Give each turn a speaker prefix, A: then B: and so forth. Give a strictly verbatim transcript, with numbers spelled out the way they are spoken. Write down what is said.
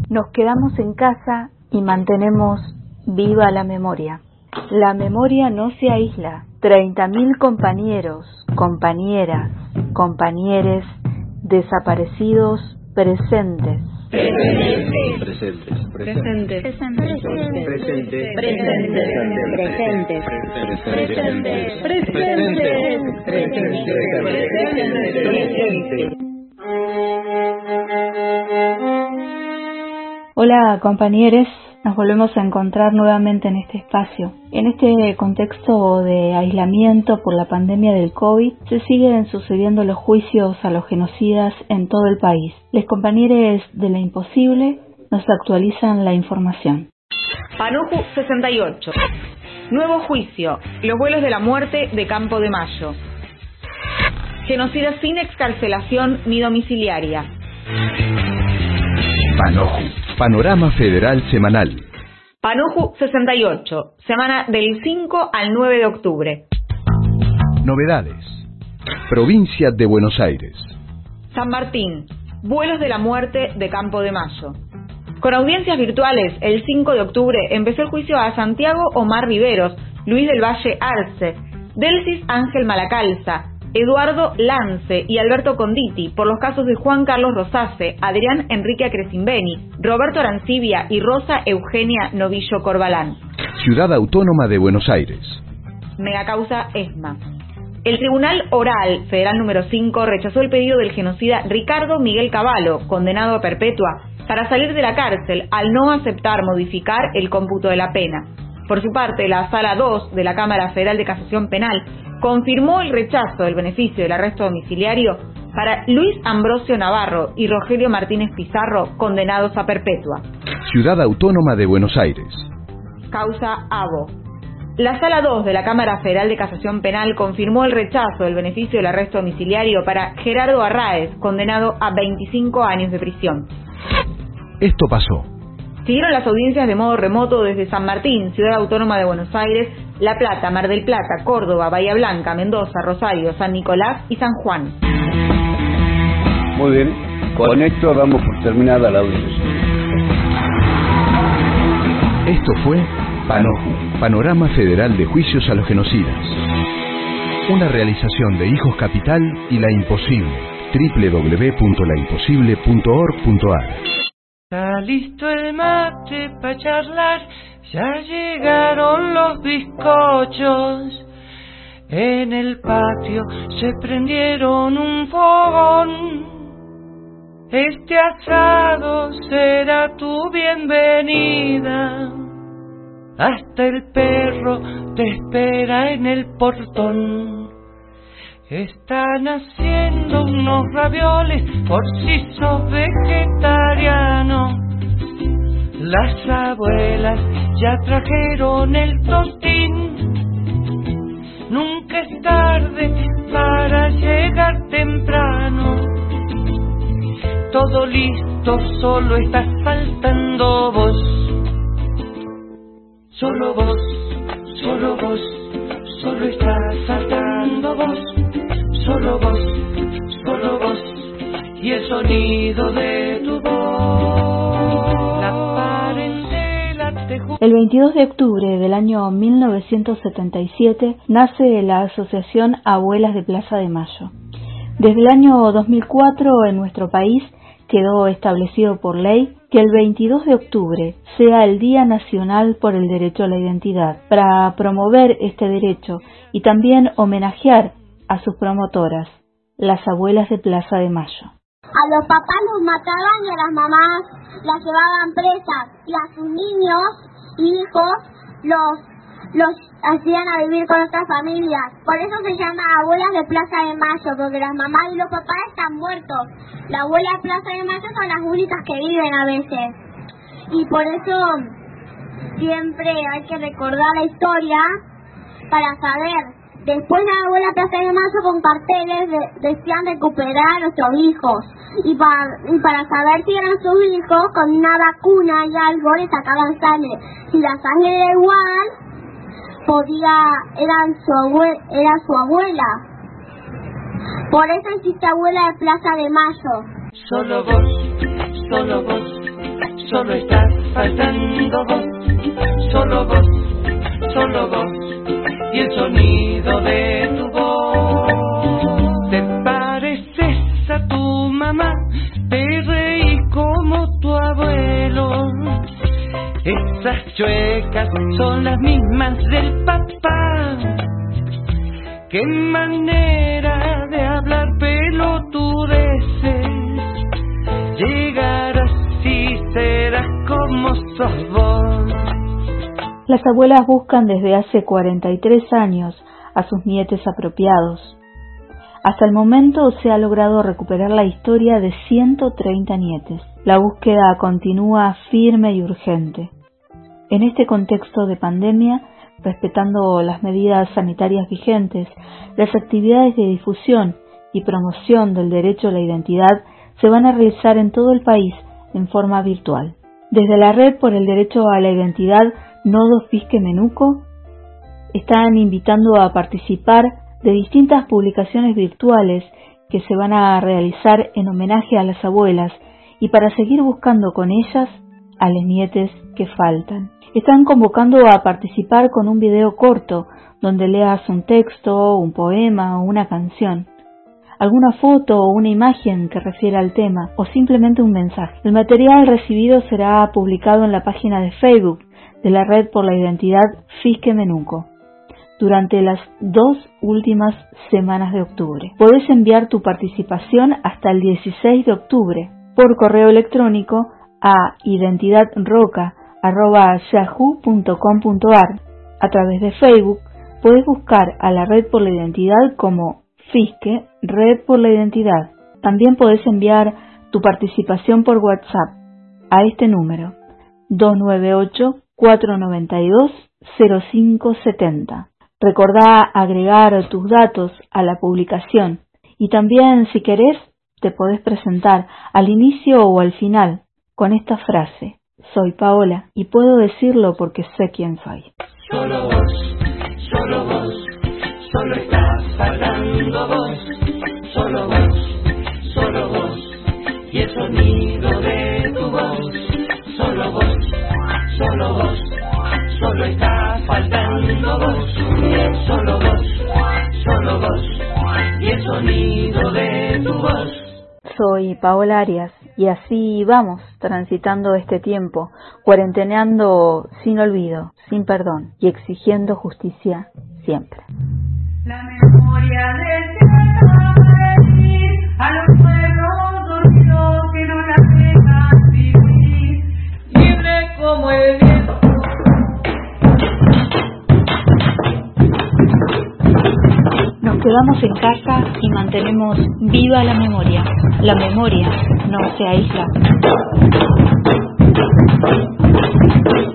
A: Nos quedamos en casa y mantenemos viva la memoria. La memoria no se aísla. treinta mil compañeros, compañeras, compañeres desaparecidos presentes.
B: Presentes. Presentes.
C: Presentes.
B: Presentes.
C: Presentes.
B: Presentes.
C: Presentes. Presentes.
A: Hola compañeros, nos volvemos a encontrar nuevamente en este espacio. En este contexto de aislamiento por la pandemia del COVID, se siguen sucediendo los juicios a los genocidas en todo el país. Los compañeros de La Imposible nos actualizan la información.
D: Panuju sesenta y ocho. Nuevo juicio. Los vuelos de la muerte de Campo de Mayo. Genocida sin excarcelación ni domiciliaria.
E: Panuju. Panorama Federal Semanal.
D: Panuju sesenta y ocho. Semana del cinco al nueve de octubre.
E: Novedades. Provincia de Buenos Aires.
D: San Martín. Vuelos de la muerte de Campo de Mayo. Con audiencias virtuales, el cinco de octubre empezó el juicio a Santiago Omar Riveros, Luis del Valle Arce, Delsis Ángel Malacalza, Eduardo Lance y Alberto Conditi por los casos de Juan Carlos Rosase, Adrián Enrique Acresimbeni, Roberto Arancibia y Rosa Eugenia Novillo Corbalán.
E: Ciudad Autónoma de Buenos Aires.
D: Megacausa ESMA. El Tribunal Oral Federal número cinco rechazó el pedido del genocida Ricardo Miguel Cavallo, condenado a perpetua, para salir de la cárcel al no aceptar modificar el cómputo de la pena. Por su parte, la Sala dos de la Cámara Federal de Casación Penal confirmó el rechazo del beneficio del arresto domiciliario para Luis Ambrosio Navarro y Rogelio Martínez Pizarro, condenados a perpetua.
E: Ciudad Autónoma de Buenos Aires.
D: Causa ABO. La Sala dos de la Cámara Federal de Casación Penal confirmó el rechazo del beneficio del arresto domiciliario para Gerardo Arraez, condenado a veinticinco años de prisión.
E: Esto pasó.
D: Siguieron las audiencias de modo remoto desde San Martín, Ciudad Autónoma de Buenos Aires, La Plata, Mar del Plata, Córdoba, Bahía Blanca, Mendoza, Rosario, San Nicolás y San Juan.
F: Muy bien, con esto damos por terminada la audiencia.
E: Esto fue Panuju, Panorama Federal de Juicios a los Genocidas. Una realización de Hijos Capital y La Imposible. doble u doble u doble u punto la imposible punto org punto a r.
G: Está listo el mate pa' charlar, ya llegaron los bizcochos. En el patio se prendieron un fogón. Este asado será tu bienvenida. Hasta el perro te espera en el portón. Están haciendo unos ravioles por si sos vegetariano. Las abuelas ya trajeron el totín. Nunca es tarde para llegar temprano. Todo listo, solo estás faltando vos. Solo vos, solo vos, solo estás faltando vos. Solo vos, solo vos, y el sonido de tu voz. La parentela te ju-
A: El veintidós de octubre del año mil novecientos setenta y siete nace la Asociación Abuelas de Plaza de Mayo. Desde el año dos mil cuatro en nuestro país quedó establecido por ley que el veintidós de octubre sea el Día Nacional por el Derecho a la Identidad, para promover este derecho y también homenajear a sus promotoras, las abuelas de Plaza de Mayo.
H: A los papás los mataban y a las mamás las llevaban presas, y a sus niños y hijos los, los hacían a vivir con otras familias. Por eso se llama abuelas de Plaza de Mayo, porque las mamás y los papás están muertos. La abuela de Plaza de Mayo son las únicas que viven a veces. Y por eso siempre hay que recordar la historia para saber. Después la abuela Plaza de Mayo con carteles de, decían recuperar a nuestros hijos. Y para, y para saber si eran sus hijos, con una vacuna y algo le sacaban sangre. Si la sangre era igual, podía, eran su abue, era su abuela. Por eso existe abuela de Plaza de Mayo.
G: Solo vos, solo vos, solo estás faltando vos, solo vos, solo vos, y el sonido de tu voz. Te pareces a tu mamá, te reís como tu abuelo, esas chuecas son las mismas del papá. Qué manera de hablar pelotudeces, llegarás y serás como sos vos.
A: Las abuelas buscan desde hace cuarenta y tres años a sus nietes apropiados. Hasta el momento se ha logrado recuperar la historia de ciento treinta nietes. La búsqueda continúa firme y urgente. En este contexto de pandemia, respetando las medidas sanitarias vigentes, las actividades de difusión y promoción del derecho a la identidad se van a realizar en todo el país en forma virtual. Desde la Red por el Derecho a la Identidad Nodo Fisque Menuco están invitando a participar de distintas publicaciones virtuales que se van a realizar en homenaje a las abuelas y para seguir buscando con ellas a las nietes que faltan. Están convocando a participar con un video corto donde leas un texto, un poema o una canción, alguna foto o una imagen que refiera al tema o simplemente un mensaje. El material recibido será publicado en la página de Facebook de la Red por la Identidad Fisque Menuco durante las dos últimas semanas de octubre. Podés enviar tu participación hasta el dieciséis de octubre por correo electrónico a identidadroca arroba yahoo punto com punto ar. A través de Facebook podés buscar a la Red por la Identidad como Fisque Red por la Identidad. También podés enviar tu participación por WhatsApp a este número dos nueve ocho, cuatro nueve dos, cero cinco siete cero. Recordá agregar tus datos a la publicación y también, si querés, te podés presentar al inicio o al final con esta frase: soy Paola y puedo decirlo porque sé quién soy.
G: Solo vos, solo vos, solo estás faltando vos, solo vos, solo vos, y el sonido de tu voz, solo vos, solo vos, solo estás faltando vos, solo vos, solo vos, y el sonido de tu voz.
A: Soy Paola Arias y así vamos transitando este tiempo, cuarenteneando sin olvido, sin perdón y exigiendo justicia siempre.
I: La memoria de venir a los pueblos dormidos que no la dejan vivir, libre como el viento.
A: Nos quedamos en casa y mantenemos viva la memoria. La memoria no se aísla.